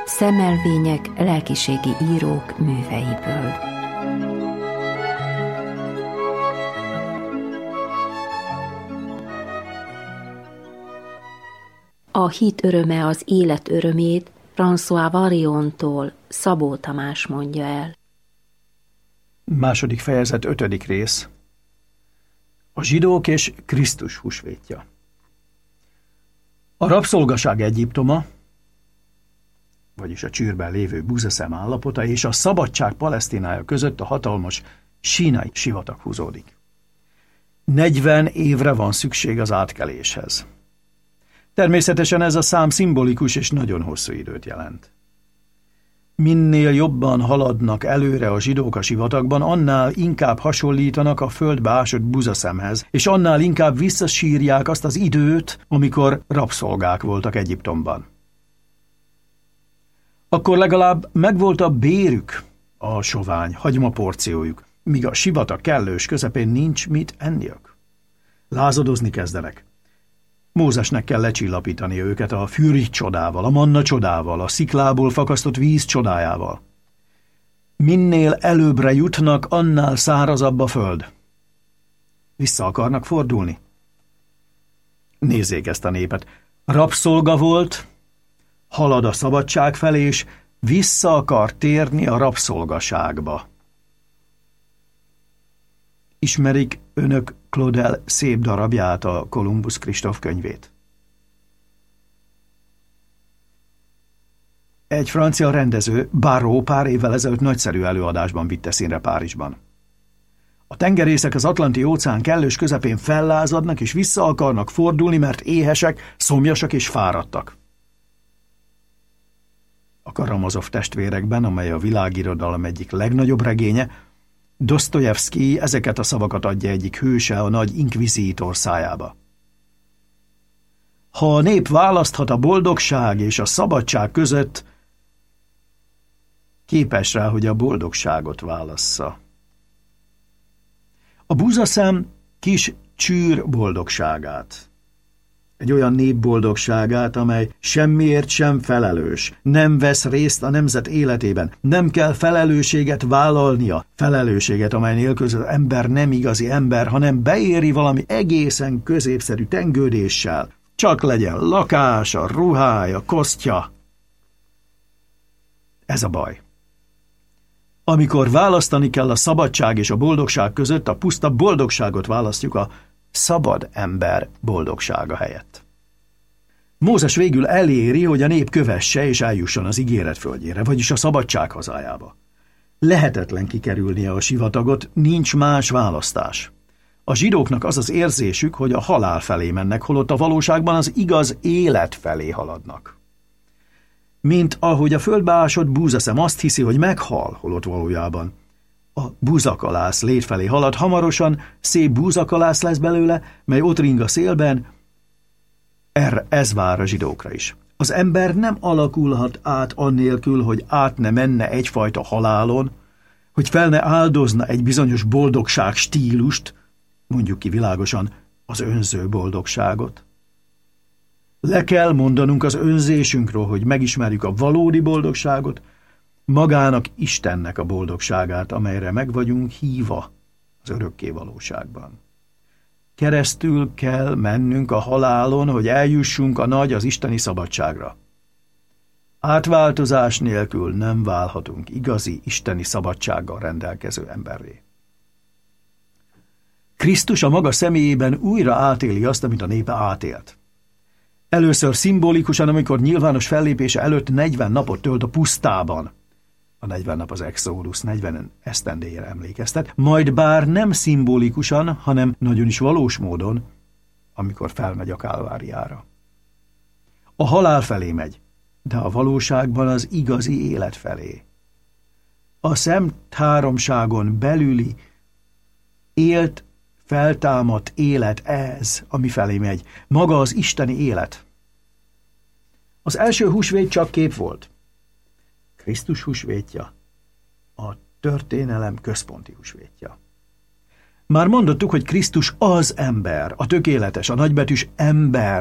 Szemelvények lelkiségi írók műveiből. A hit öröme az élet örömét François Variontól Szabó Tamás mondja el. 2. fejezet 5. rész. A zsidók és Krisztus húsvétja. A rabszolgaság Egyiptoma, vagyis a csűrben lévő búzaszem állapota, és a szabadság Palesztinája között a hatalmas Sínai sivatag húzódik. 40 évre van szükség az átkeléshez. Természetesen ez a szám szimbolikus és nagyon hosszú időt jelent. Minél jobban haladnak előre a zsidók a sivatagban, annál inkább hasonlítanak a földbe ásott búzaszemhez, és annál inkább visszasírják azt az időt, amikor rabszolgák voltak Egyiptomban. Akkor legalább megvolt a bérük, a sovány hagymaporciójuk, míg a sivatag kellős közepén nincs mit enniük. Lázadozni kezdenek. Mózesnek kell lecsillapítani őket a fűri csodával, a manna csodával, a sziklából fakasztott víz csodájával. Minél előbbre jutnak, annál szárazabb a föld. Vissza akarnak fordulni. Nézzék ezt a népet. Rabszolga volt, halad a szabadság felé, és vissza akar térni a rabszolgaságba. Ismerik önök Claudel szép darabját, a Kolumbusz Kristóf könyvét? Egy francia rendező, Barrault, pár évvel ezelőtt nagyszerű előadásban vitte színre Párizsban. A tengerészek az Atlanti-óceán kellős közepén fellázadnak és vissza akarnak fordulni, mert éhesek, szomjasak és fáradtak. A Karamazov testvérekben, amely a világirodalom egyik legnagyobb regénye, Dosztojevszkij ezeket a szavakat adja egyik hőse a nagy inkvizítor szájába. Ha a nép választhat a boldogság és a szabadság között, képes rá, hogy a boldogságot válassza. A búzaszem kis csűr boldogságát. Egy olyan nép boldogságát, amely semmiért sem felelős, nem vesz részt a nemzet életében, nem kell felelősséget vállalnia, felelősséget, amely nélkül az ember nem igazi ember, hanem beéri valami egészen középszerű tengődéssel. Csak legyen lakása, ruhája, kosztja. Ez a baj. Amikor választani kell a szabadság és a boldogság között, a puszta boldogságot választjuk a szabad ember boldogsága helyett. Mózes végül eléri, hogy a nép kövesse és eljusson az ígéret földjére, vagyis a szabadság hazájába. Lehetetlen kikerülnie a sivatagot, nincs más választás. A zsidóknak az az érzésük, hogy a halál felé mennek, holott a valóságban az igaz élet felé haladnak. Mint ahogy a földbe ásott búzaszem azt hiszi, hogy meghal, holott valójában a búzakalász lét felé halad, hamarosan szép búzakalász lesz belőle, mely ott ring a szélben. Ez vár a zsidókra is. Az ember nem alakulhat át annélkül, hogy át ne menne egyfajta halálon, hogy fel ne áldozna egy bizonyos boldogság stílust, mondjuk ki világosan az önző boldogságot. Le kell mondanunk az önzésünkről, hogy megismerjük a valódi boldogságot, magának Istennek a boldogságát, amelyre meg vagyunk hívva az örökké valóságban. Keresztül kell mennünk a halálon, hogy eljussunk a nagy, az isteni szabadságra. Átváltozás nélkül nem válhatunk igazi isteni szabadsággal rendelkező emberré. Krisztus a maga személyében újra átéli azt, amit a népe átélt. Először szimbolikusan, amikor nyilvános fellépése előtt 40 napot tölt a pusztában. A 40 nap az Exodus 40 esztendéjére emlékeztet, majd bár nem szimbolikusan, hanem nagyon is valós módon, amikor felmegy a Kálváriára. A halál felé megy, de a valóságban az igazi élet felé. A Szent Háromságon belüli élt, feltámadt élet ez, ami felé megy, maga az isteni élet. Az első húsvét csak kép volt. Krisztus húsvétja a történelem központi húsvétja. Már mondottuk, hogy Krisztus az ember, a tökéletes, a nagybetűs ember,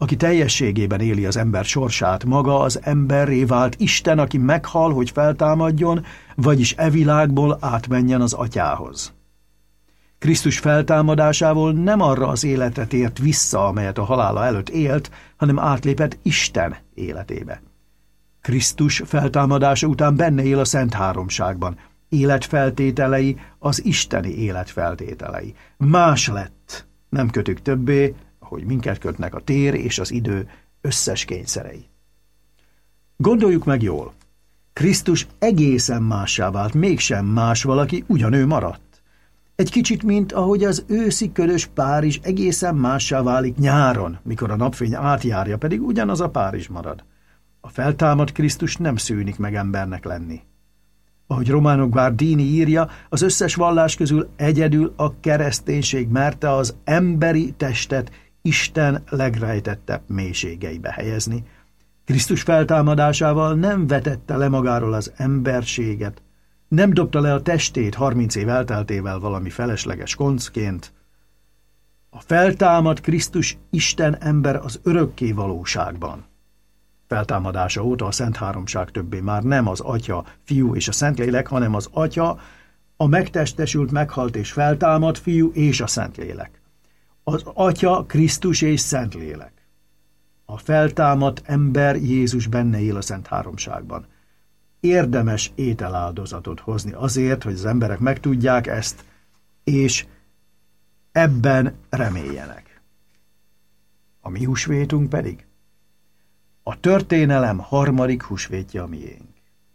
aki teljességében éli az ember sorsát, maga az emberré vált Isten, aki meghal, hogy feltámadjon, vagyis e világból átmenjen az Atyához. Krisztus feltámadásával nem arra az életre tért vissza, amelyet a halála előtt élt, hanem átlépett Isten életébe. Krisztus feltámadása után benne él a Szent Háromságban, életfeltételei az isteni életfeltételei. Más lett, nem kötük többé, ahogy minket kötnek a tér és az idő összes kényszerei. Gondoljuk meg jól, Krisztus egészen mássá vált, mégsem más valaki, ugyanő maradt. Egy kicsit, mint ahogy az őszi ködös Párizs egészen mássá válik nyáron, mikor a napfény átjárja, pedig ugyanaz a Párizs marad. A feltámadt Krisztus nem szűnik meg embernek lenni. Ahogy Romano Guardini írja, az összes vallás közül egyedül a kereszténység merte az emberi testet Isten legrejtettebb mélységeibe helyezni. Krisztus feltámadásával nem vetette le magáról az emberséget, nem dobta le a testét 30 év elteltével valami felesleges koncként. A feltámadt Krisztus Isten ember az örökké valóságban. Feltámadása óta a Szent Háromság többé már nem az Atya, Fiú és a Szentlélek, hanem az Atya, a megtestesült, meghalt és feltámadt Fiú és a Szentlélek. Az Atya, Krisztus és Szentlélek. A feltámadt ember Jézus benne él a Szent Háromságban. Érdemes ételáldozatot hozni azért, hogy az emberek megtudják ezt, és ebben reméljenek. A mi húsvétunk pedig a történelem harmadik húsvétja a miénk.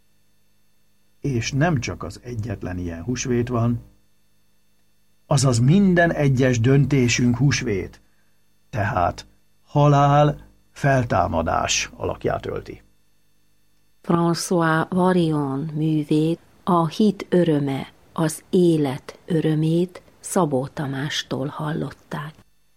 És nem csak az egyetlen ilyen húsvét van, azaz minden egyes döntésünk húsvét, tehát halál, feltámadás alakját ölti. François Varion művét, a hit öröme, az élet örömét Szabó Tamástól hallották.